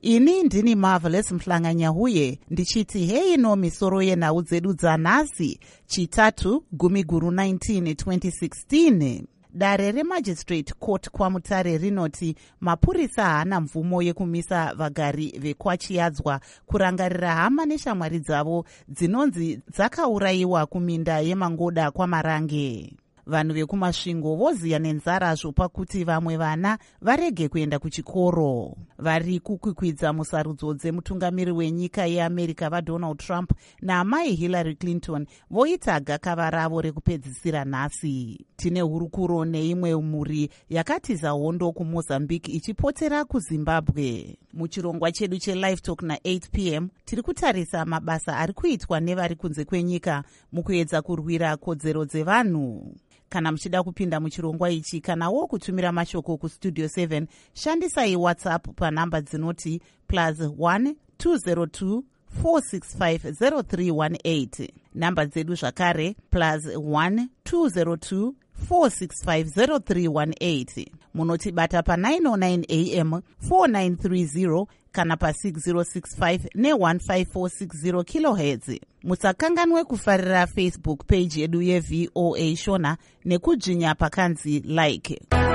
Ini ndini Marvelous Mhlanganyahuye ndichiti heino misoro yenhau dzedu dzanhasi chitatu Gumiguru 19 2016. Dare reMagistrate Court kwaMutare rinoti mapurisa haana mvumo yekumisa vagari veKwaChiadzwa kurangarira hama neshamwari dzavo dzinonzi dzakaurayiwa kuminda yeMangoda kwaMarange. Vanhu vekumasvingo voziya nenzara zvopa kuti vamwe vana varege kuenda kuchikoro. Vari kukwikwidza musarudzo dzemutungamiri wenyika yeAmerica vaDonald Trump naamai Hillary Clinton voita gakava ravo rekupedzisira nhasi. Tine hurukuro neimwe mhuri yakatiza hondo kuMozambique ichipotera kuZimbabwe. Muchirongwa chedu cheLive Talk na8 p.m. tiri kutarisa mabasa ari kuitwa nevari kunze kwenyika mukuedza kurwira kodzero dzevanhu. Kana muchida kupinda muchirongwa ichi kanawo kutumira mashoko kustudio 7 shandisai WhatsApp panhamba dzinoti +1 202 465 0318. Namba dzedu zvakare +1 202 465 0318. Munotibata pa909 AM 4930 kana pa6065 ne15460 kHz. Musakanganwe kufarira Facebook page yedu yeVOA Shona nekudzvinya pakanzi like.